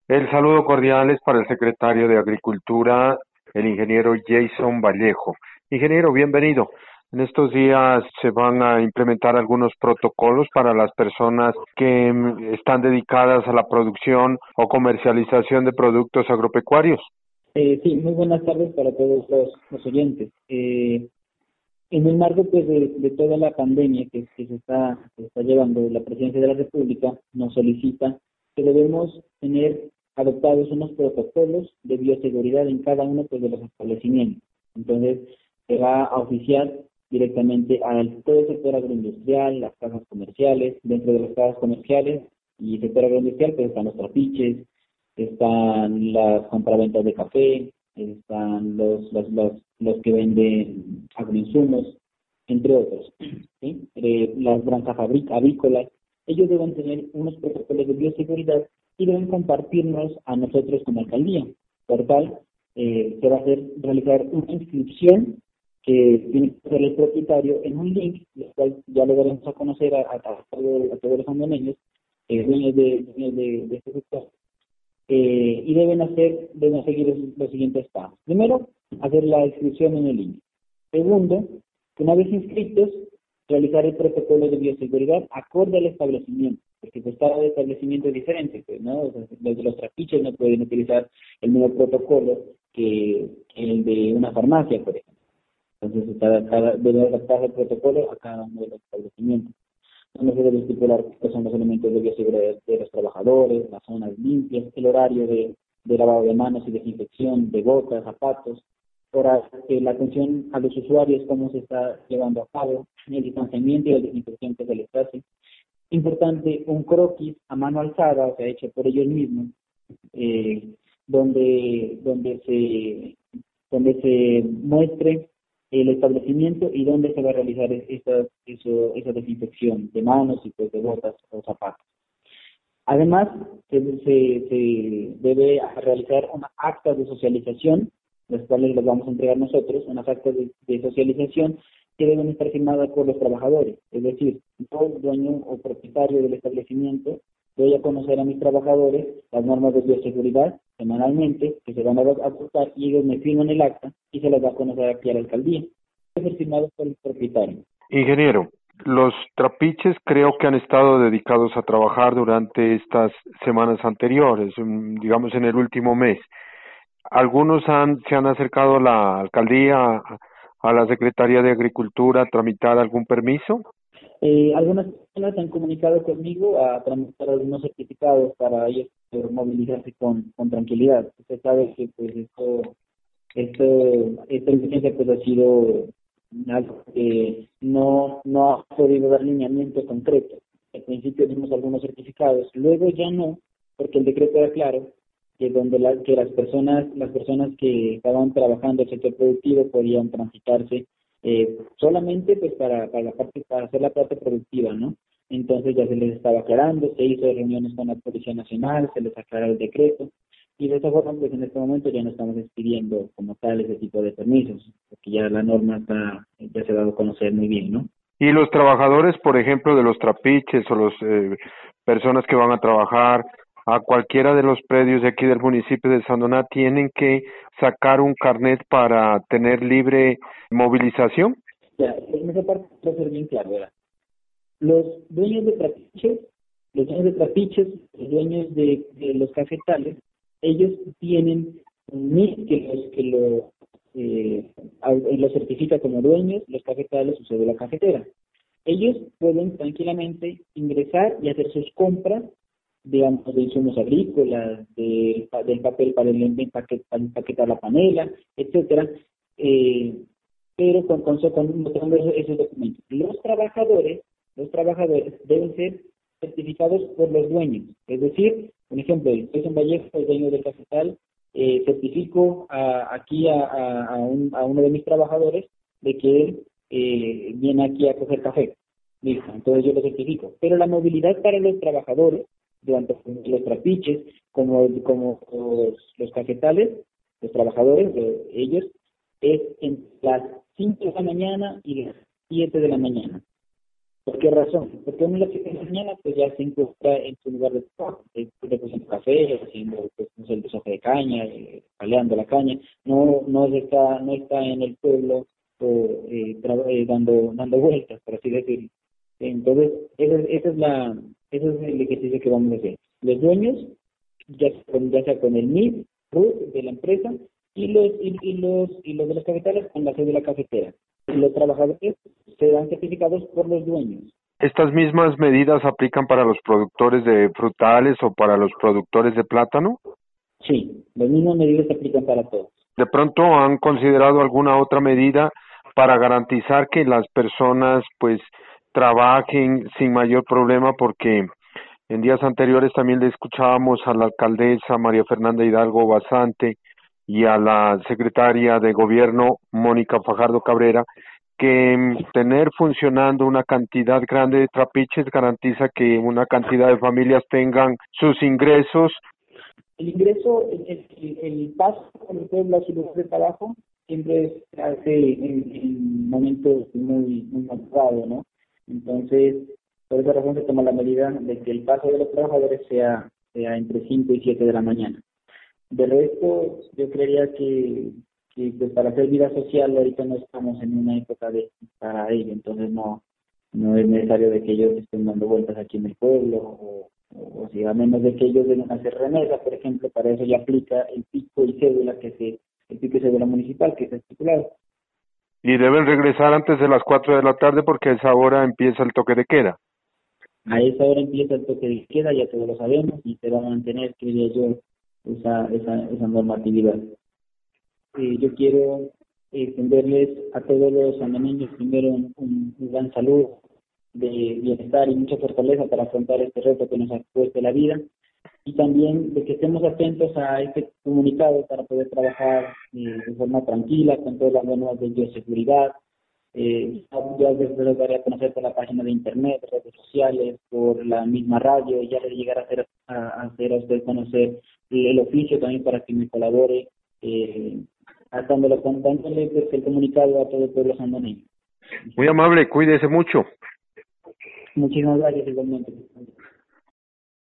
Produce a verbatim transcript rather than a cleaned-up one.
El saludo cordial es para el secretario de Agricultura, el ingeniero Jason Vallejo. Ingeniero, bienvenido. En estos días se van a implementar algunos protocolos para las personas que mm, están dedicadas a la producción o comercialización de productos agropecuarios. Eh, sí, muy buenas tardes para todos los, los oyentes. Eh, en el marco pues, de, de toda la pandemia que, que se está, que está llevando la Presidencia de la República, nos solicita que debemos tener adoptados unos protocolos de bioseguridad en cada uno pues, de los establecimientos. Entonces, se va a oficiar directamente a todo el sector agroindustrial, las casas comerciales, dentro de las casas comerciales y sector agroindustrial pues están los trapiches, están las compraventas de café, están los, los, los, los que venden agroinsumos, entre otros, ¿sí? Eh, las granjas avícolas, ellos deben tener unos protocolos de bioseguridad y deben compartirnos a nosotros como alcaldía. Por tal, eh, se va a hacer realizar una inscripción que tiene que hacer el propietario en un link, el cual ya lo daremos a conocer a, a, a, todo, a todos los andoneños, eh, dueños de, de, de, de este sector. Eh, y deben hacer, deben seguir los, los siguientes pasos. Primero, hacer la inscripción en el link. Segundo, una vez inscritos, realizar el protocolo de bioseguridad acorde al establecimiento, porque pues cada establecimiento es diferente, pues, ¿no? O sea, los de los trapiches no pueden utilizar el mismo protocolo que, que el de una farmacia, por ejemplo. Entonces, cada, cada, debe adaptarse el protocolo a cada uno de los establecimientos. No se debe estipular cuáles son los elementos de bioseguridad de los trabajadores, las zonas limpias, el horario de, de lavado de manos y desinfección de botas, zapatos, para que la atención a los usuarios, cómo se está llevando a cabo, el distanciamiento y la desinfección que se les hace. Importante, un croquis a mano alzada, o sea, hecho por ellos mismos, eh, donde, donde, se, donde se muestre el establecimiento y dónde se va a realizar esa, eso, esa desinfección de manos y pues de botas o zapatos. Además, se, se, se debe realizar una acta de socialización, las cuales las vamos a entregar nosotros, unas actas de, de socialización que deben estar firmadas por los trabajadores. Es decir, yo, dueño o propietario del establecimiento, doy a conocer a mis trabajadores las normas de bioseguridad semanalmente, que se van a adoptar, y ellos me firman el acta y se las va a conocer aquí a la alcaldía. Debe ser firmado por el propietario. Ingeniero, los trapiches creo que han estado dedicados a trabajar durante estas semanas anteriores, mm, digamos en el último mes. Algunos han, se han acercado a la alcaldía, a, a la Secretaría de Agricultura a tramitar algún permiso. Eh, algunas personas se han comunicado conmigo a tramitar algunos certificados para ellos poder movilizarse con, con tranquilidad. Usted sabe que pues esto, esto, esta emergencia pues ha sido algo que no, no ha podido dar lineamiento concreto. Al principio dimos algunos certificados, luego ya no, porque el decreto era claro que donde la, que las personas, las personas que estaban trabajando en el sector productivo podían transitarse eh, solamente pues para, para la parte, para hacer la parte productiva, ¿no? Entonces ya se les estaba aclarando, se hizo reuniones con la Policía Nacional, se les aclaró el decreto, y de esa forma pues en este momento ya no estamos expidiendo como tal ese tipo de permisos, porque ya la norma está, ya se ha dado a conocer muy bien, ¿no? Y los trabajadores, por ejemplo, de los trapiches o los eh, personas que van a trabajar a cualquiera de los predios de aquí del municipio de Sandoná, ¿tienen que sacar un carnet para tener libre movilización? Ya, en esa parte quiero ser bien claro, ¿verdad? Los dueños de trapiches, los dueños de trapiches, los dueños de, de los cafetales, ellos tienen un N I C que los, que lo, eh, los certifica como dueños, los cafetales, su cédula cafetera. Ellos pueden tranquilamente ingresar y hacer sus compras, digamos, de insumos agrícolas, de, del papel para el empaque, para empaquetar la panela, etcétera, eh, pero con, con, con mostrando esos, esos documentos. Los trabajadores, los trabajadores deben ser certificados por los dueños. Es decir, por ejemplo, el Jason Vallejo, el dueño del cafetal, eh, certifico a, aquí a, a, a, un, a uno de mis trabajadores de que él eh, viene aquí a coger café. Listo, entonces yo lo certifico. Pero la movilidad para los trabajadores, tanto los trapiches como, como los, los cafetales, los trabajadores, eh, ellos, es en las cinco de la mañana y las siete de la mañana. ¿Por qué razón? Porque uno a las siete de la mañana pues ya se encuentra en su lugar de trabajo, eh, pues, haciendo café, haciendo pues, no sé, el desoje de caña, eh, paleando la caña, no no se está no está en el pueblo o eh, tra- eh, dando dando vueltas, por así decirlo. Entonces, esa es, esa es la ese es el ejercicio que vamos a hacer. Los dueños, ya, con- ya sea con el N I F, R U T de la empresa, y los y, y los y los de los cafetales con la cédula cafetera. Los trabajadores serán certificados por los dueños. ¿Estas mismas medidas aplican para los productores de frutales o para los productores de plátano? Sí, las mismas medidas se aplican para todos. ¿De pronto han considerado alguna otra medida para garantizar que las personas pues trabajen sin mayor problema? Porque en días anteriores también le escuchábamos a la alcaldesa María Fernanda Hidalgo Basante y a la secretaria de gobierno Mónica Fajardo Cabrera que mm, tener funcionando una cantidad grande de trapiches garantiza que una cantidad de familias tengan sus ingresos. El ingreso, el, el, el paso por el pueblo a su lugar de trabajo siempre se hace en, en momentos muy, muy madrugados, ¿no? Entonces, por esa razón se toma la medida de que el paso de los trabajadores sea, sea entre cinco y siete de la mañana. De resto, yo creería que, que pues para hacer vida social ahorita no estamos en una época de para ello, entonces no no es necesario de que ellos estén dando vueltas aquí en el pueblo o, o, o si a menos de que ellos deben hacer remesa, por ejemplo, para eso ya aplica el pico y cédula que se el pico y cédula municipal que está estipulado. Y deben regresar antes de las cuatro de la tarde porque a esa hora empieza el toque de queda. A esa hora empieza el toque de queda, ya todos lo sabemos, y se va a mantener, creería yo, esa, esa, esa normatividad. Eh, yo quiero extenderles a todos los panameños primero un, un, un gran salud, de bienestar y mucha fortaleza para afrontar este reto que nos ha puesto la vida, y también de que estemos atentos a este comunicado para poder trabajar eh, de forma tranquila con todas las normas de bioseguridad. Eh, ya después lo daré a conocer por la página de internet, redes sociales, por la misma radio, ya le llegará a hacer a, a hacer a usted conocer el, el oficio también para que me colabore, eh, dándole, dándole pues, el comunicado a todo el pueblo sandoneño. Muy amable, cuídese mucho. Muchísimas gracias igualmente.